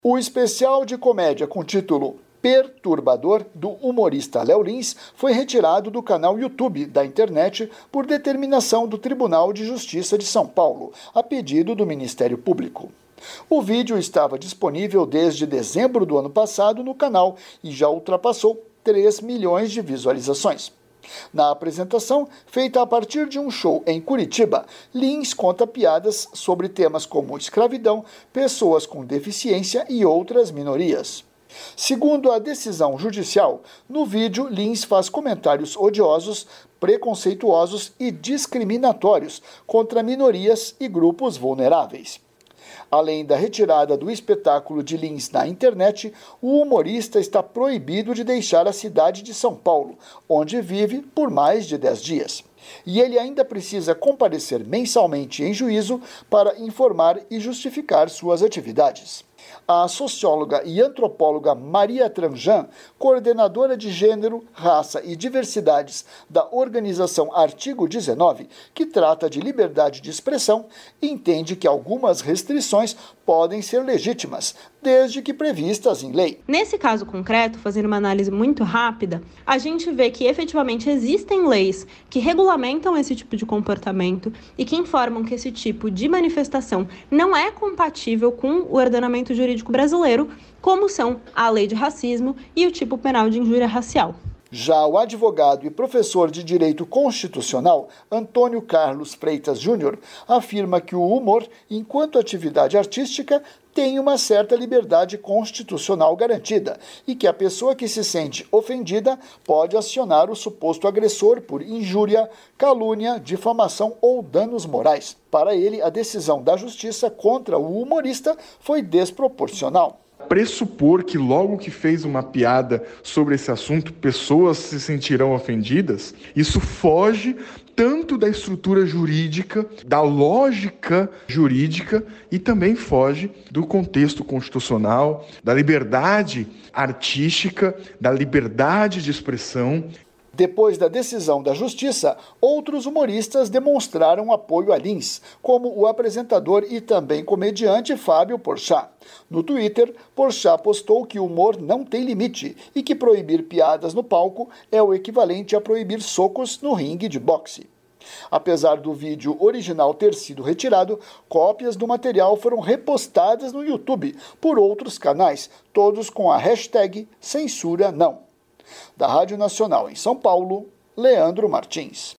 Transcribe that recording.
O especial de comédia com título Perturbador, do humorista Léo Lins, foi retirado do canal YouTube da internet por determinação do Tribunal de Justiça de São Paulo, a pedido do Ministério Público. O vídeo estava disponível desde dezembro do ano passado no canal e já ultrapassou 3 milhões de visualizações. Na apresentação, feita a partir de um show em Curitiba, Lins conta piadas sobre temas como escravidão, pessoas com deficiência e outras minorias. Segundo a decisão judicial, no vídeo Lins faz comentários odiosos, preconceituosos e discriminatórios contra minorias e grupos vulneráveis. Além da retirada do espetáculo de Lins na internet, o humorista está proibido de deixar a cidade de São Paulo, onde vive por mais de 10 dias. E ele ainda precisa comparecer mensalmente em juízo para informar e justificar suas atividades. A socióloga e antropóloga Maria Tranjan, coordenadora de Gênero, Raça e Diversidades da organização Artigo 19, que trata de liberdade de expressão, entende que algumas restrições podem ser legítimas, desde que previstas em lei. Nesse caso concreto, fazendo uma análise muito rápida, a gente vê que efetivamente existem leis que regulamentam esse tipo de comportamento e que informam que esse tipo de manifestação não é compatível com o ordenamento jurídico brasileiro, como são a lei de racismo e o tipo penal de injúria racial. Já o advogado e professor de Direito Constitucional, Antônio Carlos Freitas Júnior, afirma que o humor, enquanto atividade artística, tem uma certa liberdade constitucional garantida e que a pessoa que se sente ofendida pode acionar o suposto agressor por injúria, calúnia, difamação ou danos morais. Para ele, a decisão da justiça contra o humorista foi desproporcional. Pressupor que logo que fez uma piada sobre esse assunto, pessoas se sentirão ofendidas, isso foge tanto da estrutura jurídica, da lógica jurídica e também foge do contexto constitucional, da liberdade artística, da liberdade de expressão. Depois da decisão da Justiça, outros humoristas demonstraram apoio a Lins, como o apresentador e também comediante Fábio Porchat. No Twitter, Porchat postou que o humor não tem limite e que proibir piadas no palco é o equivalente a proibir socos no ringue de boxe. Apesar do vídeo original ter sido retirado, cópias do material foram repostadas no YouTube por outros canais, todos com a hashtag #CensuraNão. Da Rádio Nacional em São Paulo, Leandro Martins.